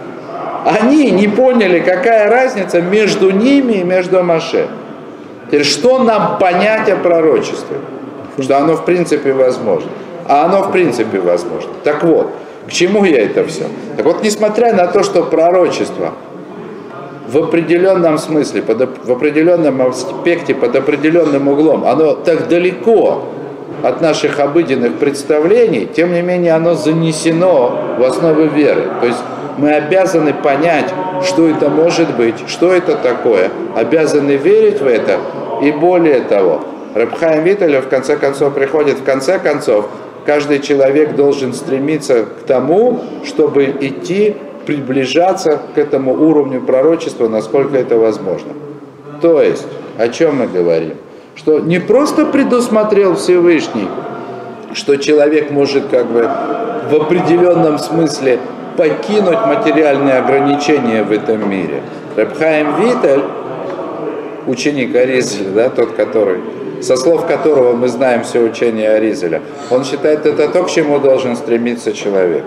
Они не поняли, какая разница между ними и между Моше. Теперь, что нам понять о пророчестве? Что оно в принципе возможно. А оно в принципе возможно. Так вот, к чему я это все? Так вот, несмотря на то, что пророчество в определенном смысле, в определенном аспекте, под определенным углом, оно так далеко от наших обыденных представлений, тем не менее оно занесено в основу веры. То есть мы обязаны понять, что это может быть, что это такое, обязаны верить в это, и более того, Реб Хаим Виттель в конце концов приходит, в конце концов, каждый человек должен стремиться к тому, чтобы идти, приближаться к этому уровню пророчества, насколько это возможно. То есть, о чем мы говорим? Что не просто предусмотрел Всевышний, что человек может как бы в определенном смысле покинуть материальные ограничения в этом мире. Реб Хаим Виттель, ученик Аризеля, да, тот, который, со слов которого мы знаем все учение Аризеля, он считает это то, к чему должен стремиться человек.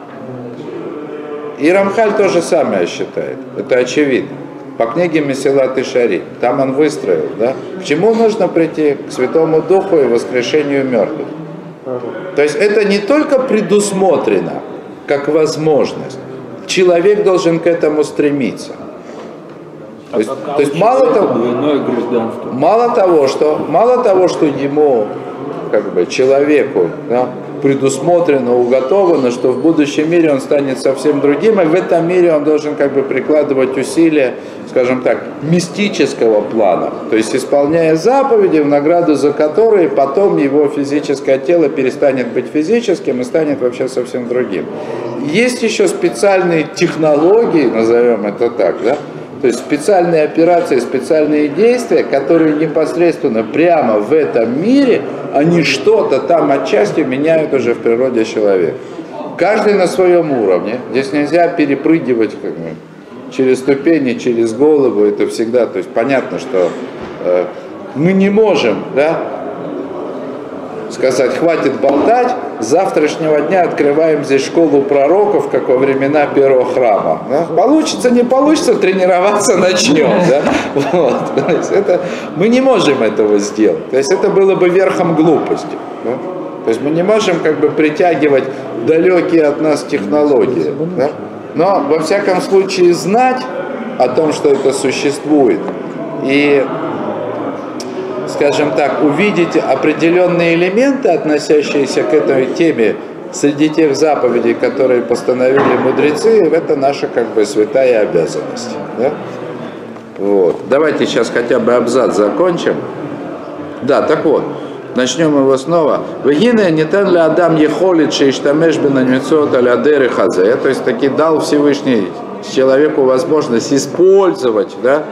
И Рамхаль то же самое считает, это очевидно. По книге Месилат Ишарим, там он выстроил, да, к чему нужно прийти? К Святому Духу и воскрешению мертвых. То есть это не только предусмотрено, как возможность, человек должен к этому стремиться. То есть мало того, что ему, как бы, человеку, да, предусмотрено, уготовано, что в будущем мире он станет совсем другим, и в этом мире он должен как бы прикладывать усилия, скажем так, мистического плана, то есть исполняя заповеди, в награду за которые потом его физическое тело перестанет быть физическим и станет вообще совсем другим. Есть еще специальные технологии, назовем это так, да? То есть специальные операции, специальные действия, которые непосредственно прямо в этом мире, они что-то там отчасти меняют уже в природе человека. Каждый на своем уровне. Здесь нельзя перепрыгивать как бы через ступени, через голову. Это всегда, то есть понятно, что мы не можем, да, сказать, хватит болтать, с завтрашнего дня открываем здесь школу пророков, как во времена первого храма. Да? Получится, не получится, тренироваться начнем. Да? Вот. То есть мы не можем этого сделать. То есть это было бы верхом глупости. Да? То есть мы не можем как бы притягивать далекие от нас технологии. Да? Но во всяком случае знать о том, что это существует, и, скажем так, увидеть определенные элементы, относящиеся к этой теме, среди тех заповедей, которые постановили мудрецы, это наша как бы святая обязанность. Да? Вот. Давайте сейчас хотя бы абзац закончим. Да, так вот, начнем его снова. Вегине нетен ли Адам ехолит шейштамеш бенамицот аля деры хазе. То есть таки дал Всевышний человеку возможность использовать, да,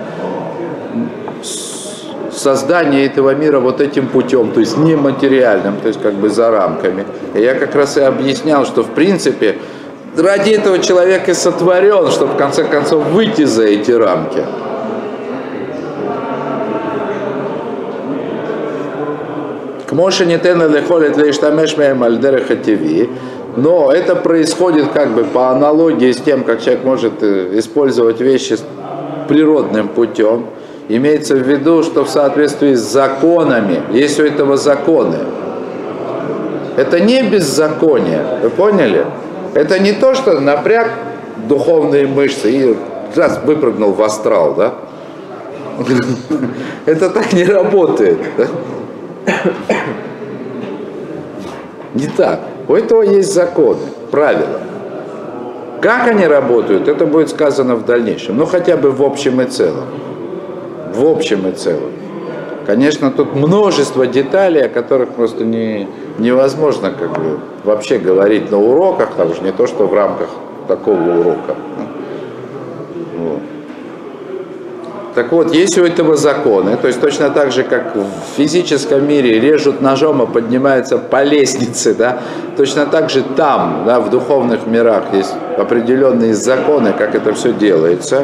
создание этого мира вот этим путем, то есть нематериальным, то есть как бы за рамками. И я как раз и объяснял, что в принципе ради этого человек и сотворен, чтобы в конце концов выйти за эти рамки. Но это происходит как бы по аналогии с тем, как человек может использовать вещи природным путем. Имеется в виду, что в соответствии с законами, есть у этого законы. Это не беззаконие, вы поняли? Это не то, что напряг духовные мышцы и раз выпрыгнул в астрал, да? Это так не работает. Не так. У этого есть законы, правила. Как они работают, это будет сказано в дальнейшем. Ну, хотя бы в общем и целом. В общем и целом. Конечно, тут множество деталей, о которых просто невозможно как бы вообще говорить на уроках, там уж не то, что в рамках такого урока. Вот. Так вот, есть у этого законы, то есть точно так же, как в физическом мире режут ножом, а поднимаются по лестнице, да, точно так же там, да, в духовных мирах есть определенные законы, как это все делается.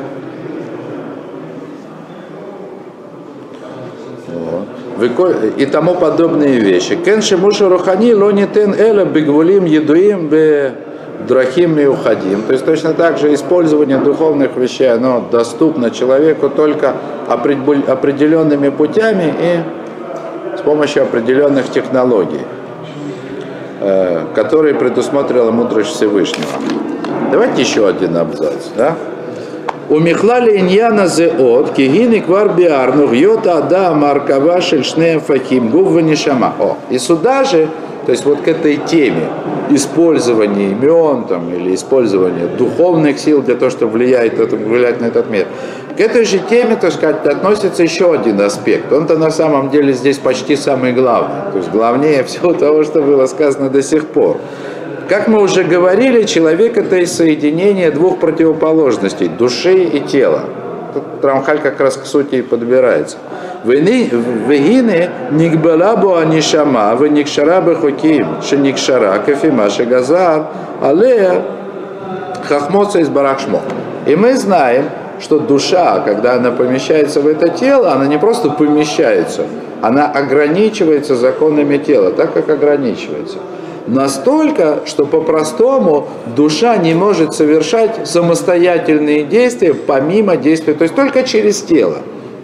И тому подобные вещи. Кенши муша рухани лонитен эла бигвулим едуим бе драхим и уходим. То есть точно так же использование духовных вещей, оно доступно человеку только определенными путями и с помощью определенных технологий, которые предусмотрела мудрость Всевышнего. Давайте еще один абзац, да? У Михлали иньяна зеот, кигини квар биарну, гьота ада маркава шельшнея фахим, губва нишама. И сюда же, то есть вот к этой теме использования имен там, или использования духовных сил для того, чтобы влиять на этот мир, к этой же теме, так сказать, относится еще один аспект. Он-то на самом деле здесь почти самый главный, то есть главнее всего того, что было сказано до сих пор. Как мы уже говорили, человек – это и соединение двух противоположностей – души и тела. Тут Рамхаль как раз к сути и подбирается. «Вегине нигбалабу анишама, веникшара бехоким, шеникшара, кефима, шегазар, алея, хахмоца из барахшмо». И мы знаем, что душа, когда она помещается в это тело, она не просто помещается, она ограничивается законами тела, так как ограничивается. Настолько, что по-простому душа не может совершать самостоятельные действия помимо действия, то есть только через тело.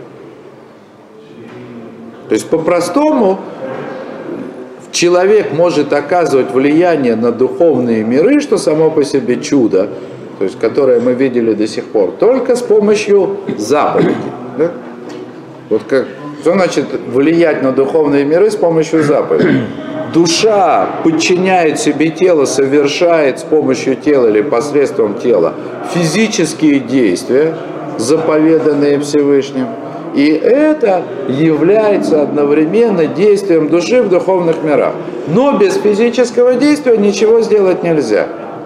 То есть по-простому человек может оказывать влияние на духовные миры, что само по себе чудо, то есть которое мы видели до сих пор, только с помощью заповедей. Да? Вот как, что значит влиять на духовные миры с помощью заповедей? Душа подчиняет себе тело, совершает с помощью тела или посредством тела физические действия, заповеданные Всевышним. И это является одновременно действием души в духовных мирах. Но без физического действия ничего сделать нельзя.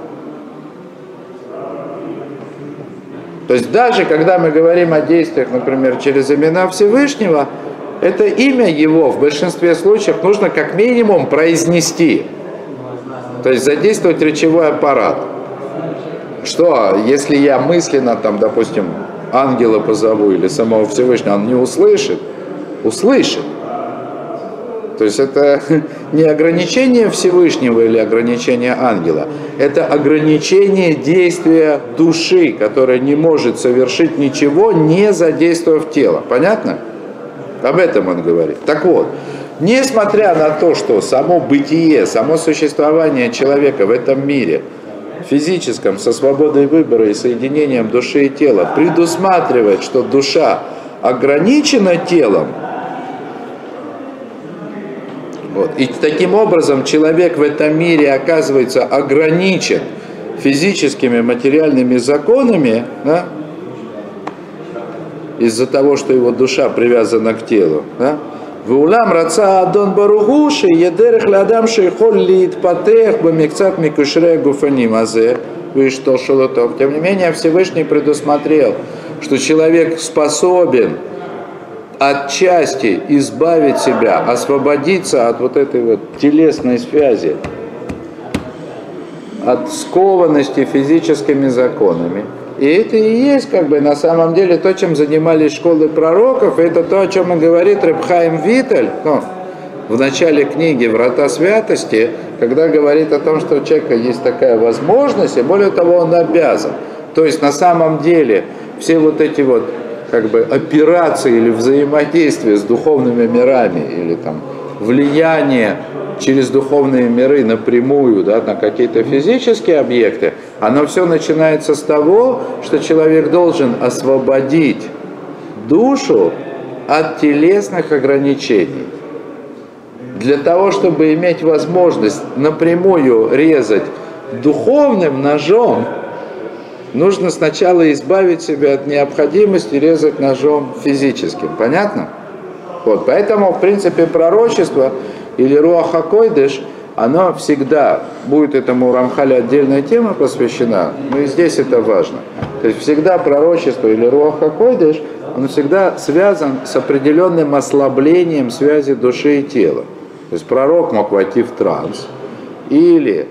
То есть даже когда мы говорим о действиях, например, через имена Всевышнего, это имя его в большинстве случаев нужно как минимум произнести. То есть задействовать речевой аппарат. Что, если я мысленно, там, допустим, ангела позову или самого Всевышнего, он не услышит? Услышит. То есть это не ограничение Всевышнего или ограничение ангела. Это ограничение действия души, которая не может совершить ничего, не задействовав тело. Понятно? Об этом он говорит. Так вот, несмотря на то, что само бытие, само существование человека в этом мире, физическом, со свободой выбора и соединением души и тела, предусматривает, что душа ограничена телом, вот, и таким образом человек в этом мире оказывается ограничен физическими, материальными законами, да, из-за того, что его душа привязана к телу. Да? Вулам раца адон баругуши едерех ладам шейхоль лит патех бамикцат микушре гуфани мазе выштол шолотов. Тем не менее, Всевышний предусмотрел, что человек способен отчасти избавить себя, освободиться от вот этой вот телесной связи, от скованности физическими законами. И это и есть как бы на самом деле то, чем занимались школы пророков, и это то, о чем и говорит Реб Хаим Виттель, в начале книги «Врата святости», когда говорит о том, что у человека есть такая возможность, и более того, он обязан. То есть на самом деле все вот эти вот как бы операции или взаимодействия с духовными мирами, или там влияние через духовные миры напрямую, да, на какие-то физические объекты, оно все начинается с того, что человек должен освободить душу от телесных ограничений. Для того, чтобы иметь возможность напрямую резать духовным ножом, нужно сначала избавить себя от необходимости резать ножом физическим. Понятно? Вот, поэтому, в принципе, пророчество или руах ха-койдыш, оно всегда, будет этому у Рамхаля отдельная тема посвящена, но и здесь это важно. То есть всегда пророчество или руах ха-койдыш, оно всегда связан с определенным ослаблением связи души и тела. То есть пророк мог войти в транс, или,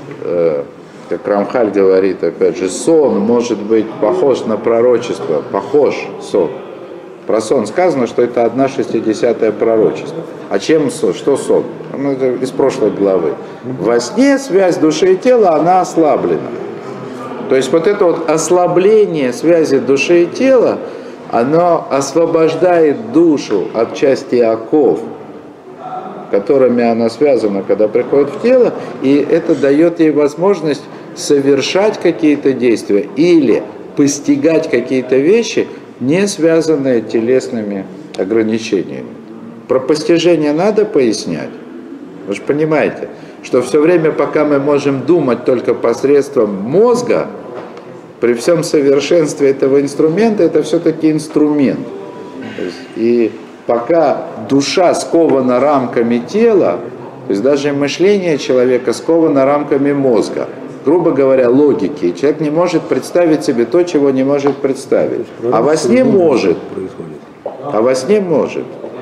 как Рамхаль говорит, опять же, сон может быть похож на пророчество, похож сон. Про сон сказано, что это 1/60 пророчество. А чем сон? Что сон? Ну, это из прошлой главы. Во сне связь души и тела, она ослаблена. То есть вот это вот ослабление связи души и тела, оно освобождает душу от части оков, которыми она связана, когда приходит в тело, и это дает ей возможность совершать какие-то действия или постигать какие-то вещи, не связанные телесными ограничениями. Про постижение надо пояснять. Вы же понимаете, что все время, пока мы можем думать только посредством мозга, при всем совершенстве этого инструмента, это все-таки инструмент. И пока душа скована рамками тела, то есть даже мышление человека сковано рамками мозга, грубо говоря, логики, человек не может представить себе то, чего не может представить. А во сне может. А во сне может.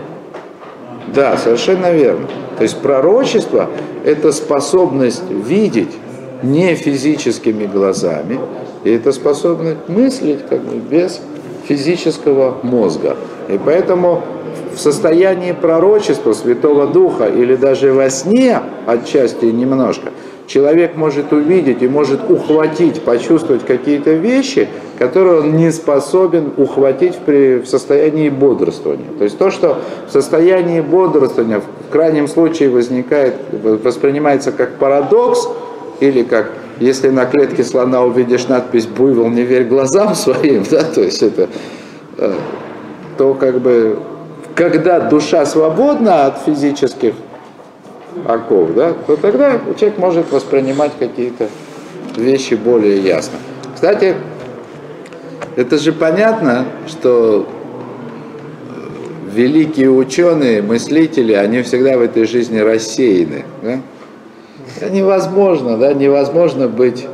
Да, совершенно верно. То есть пророчество – это способность видеть не физическими глазами, и это способность мыслить как бы без физического мозга. И поэтому в состоянии пророчества Святого Духа или даже во сне, отчасти немножко, человек может увидеть и может ухватить, почувствовать какие-то вещи, которые он не способен ухватить в состоянии бодрствования. То есть то, что в состоянии бодрствования в крайнем случае воспринимается как парадокс, или как если на клетке слона увидишь надпись «Буйвол, не верь глазам своим», да, то есть это, то как бы, когда душа свободна от физических оков, да, то тогда человек может воспринимать какие-то вещи более ясно. Кстати, это же понятно, что великие ученые, мыслители, они всегда в этой жизни рассеяны. Да? Невозможно, да, невозможно быть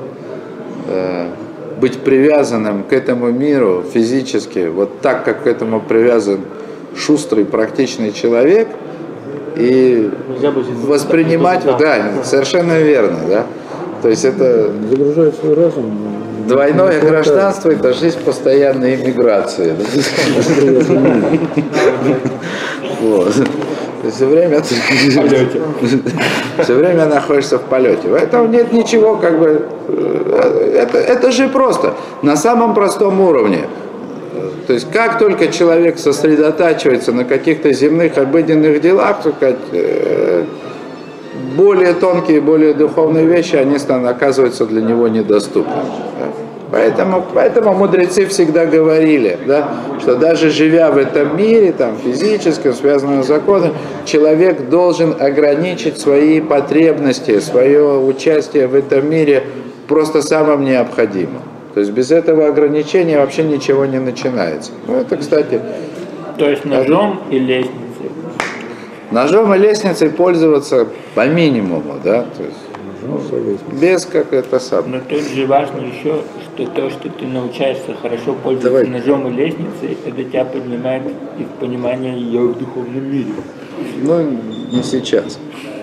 привязанным к этому миру физически, вот так, как к этому привязан шустрый, практичный человек, и воспринимать, да, совершенно верно, да. То есть это загружает свой разум. Двойное гражданство – это жизнь постоянной иммиграции. Все время находишься в полете. Поэтому нет ничего, как бы, это же просто, на самом простом уровне. То есть как только человек сосредотачивается на каких-то земных обыденных делах, более тонкие, более духовные вещи, они оказываются для него недоступными. Поэтому мудрецы всегда говорили, да, что даже живя в этом мире, там, физическом, связанном с законом, человек должен ограничить свои потребности, свое участие в этом мире просто самым необходимым. То есть без этого ограничения вообще ничего не начинается. Ну, это, кстати... То есть ножом и лестницей? Ножом и лестницей пользоваться по минимуму, да, то есть без как это самое. Но тут же важно еще, что то, что ты научаешься хорошо пользоваться ножом и лестницей, это тебя поднимает и в понимание ее в духовном мире. Ну, не сейчас.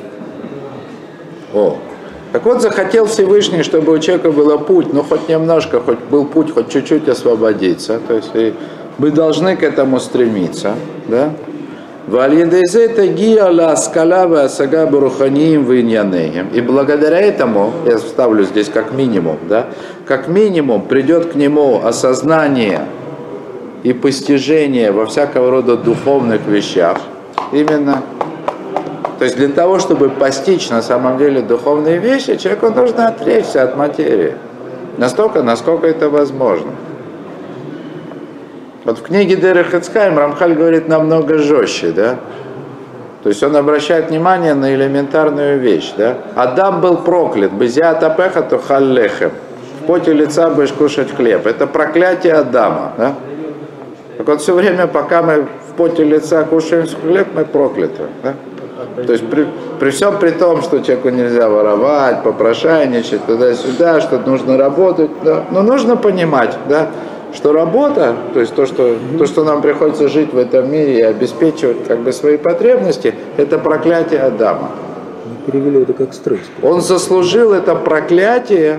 Так вот, захотел Всевышний, чтобы у человека был путь, ну хоть немножко, хоть был путь, хоть чуть-чуть освободиться. То есть мы должны к этому стремиться, да? И благодаря этому, я вставлю здесь как минимум, да, как минимум придет к нему осознание и постижение во всякого рода духовных вещах. Именно. То есть для того, чтобы постичь на самом деле духовные вещи, человеку нужно отречься от материи. Настолько, насколько это возможно. Вот в книге Дерех Эц Хаим Рамхаль говорит намного жестче, да? То есть он обращает внимание на элементарную вещь, да? Адам был проклят, безиат апеха тухаль лехем. В поте лица будешь кушать хлеб. Это проклятие Адама, да? Так вот все время, пока мы в поте лица кушаем хлеб, мы прокляты, да? То есть при всем при том, что человеку нельзя воровать, попрошайничать туда-сюда, что нужно работать, да? Но нужно понимать, да, что работа, то есть то, что нам приходится жить в этом мире и обеспечивать как бы свои потребности, это проклятие Адама. Мы перевели это как стресс. Он заслужил это проклятие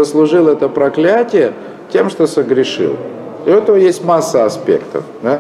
тем, что согрешил. И у этого есть масса аспектов, да?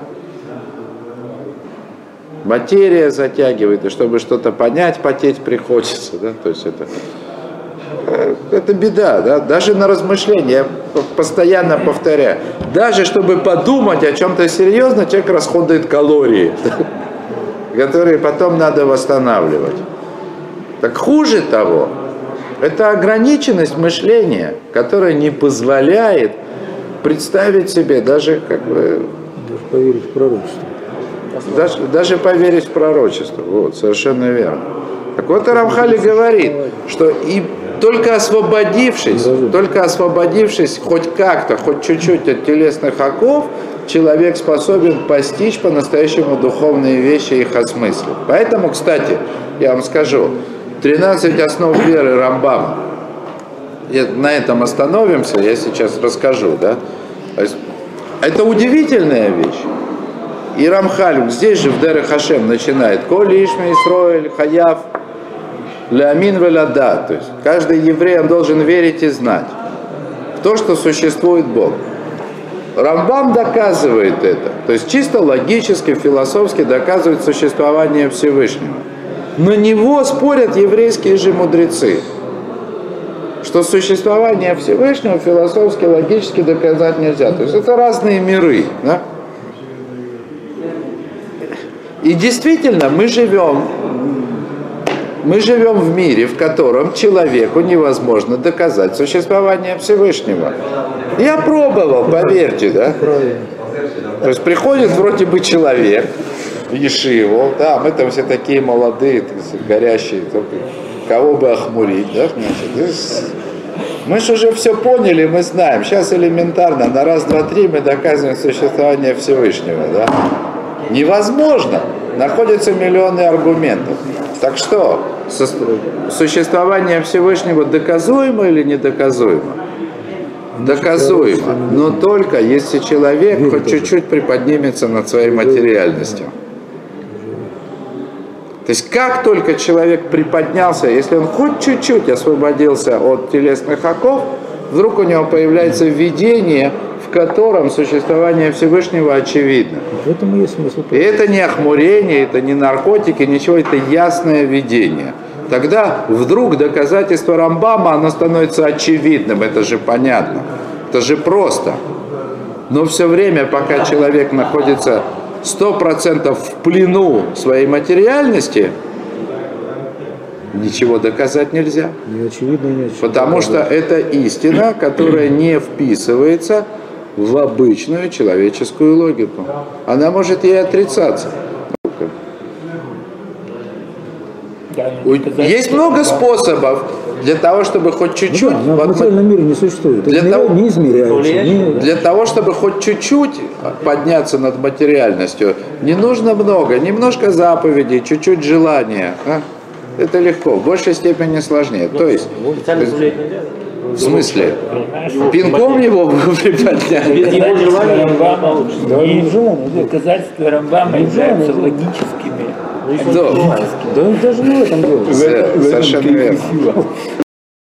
Материя затягивает, и чтобы что-то понять, потеть приходится, да? То есть это беда, да? Даже на размышления, я постоянно повторяю, даже чтобы подумать о чем-то серьезном, человек расходует калории, которые потом надо восстанавливать. Так хуже того, это ограниченность мышления, которая не позволяет представить себе даже как бы... Даже поверить в пророчество. Даже поверить в пророчество. Вот, совершенно верно. Так вот Рамхаль говорит, что и только освободившись хоть как-то, хоть чуть-чуть от телесных оков, человек способен постичь по-настоящему духовные вещи и их осмыслить. Поэтому, кстати, я вам скажу, 13 основ веры Рамбама, на этом остановимся, я сейчас расскажу, да? Это удивительная вещь. И Рамхаль здесь же в Дерех Хашем начинает «Коли ишме Исроэль хаяв леамин велада». То есть каждый еврей должен верить и знать в то, что существует Бог. Рамбам доказывает это. То есть чисто логически, философски доказывает существование Всевышнего. На него спорят еврейские же мудрецы, что существование Всевышнего философски, логически доказать нельзя. То есть это разные миры, да? И действительно, мы живем в мире, в котором человеку невозможно доказать существование Всевышнего. Я пробовал, поверьте, да? То есть приходит вроде бы человек в Ешиву, да, мы там все такие молодые, горящие, кого бы охмурить, да, значит, мы же уже все поняли, мы знаем, сейчас элементарно, на раз, два, три мы доказываем существование Всевышнего, да? Невозможно. Находятся миллионы аргументов. Так что, существование Всевышнего доказуемо или недоказуемо? Доказуемо. Но только если человек хоть чуть-чуть приподнимется над своей материальностью. То есть как только человек приподнялся, если он хоть чуть-чуть освободился от телесных оков, вдруг у него появляется видение, в котором существование Всевышнего очевидно. В этом и есть смысл. И это не охмурение, это не наркотики, ничего, это ясное видение. Тогда вдруг доказательство Рамбама, оно становится очевидным, это же понятно, это же просто. Но все время, пока человек находится 100% в плену своей материальности, ничего доказать нельзя. Не очевидно, не очевидно. Потому что это истина, которая не вписывается в обычную человеческую логику. Она может ей отрицаться. Есть много способов для того, чтобы хоть чуть-чуть... Да, в материальном мире не существует. Для того, не измеряется. Для того, чтобы хоть чуть-чуть подняться над материальностью, не нужно много. Немножко заповедей, чуть-чуть желания. А? Это легко, в большей степени сложнее. То есть... В смысле? Пинком его приподняли? Доказательства Рамбама являются логическими. Да, даже не в этом дело. Совершенно верно.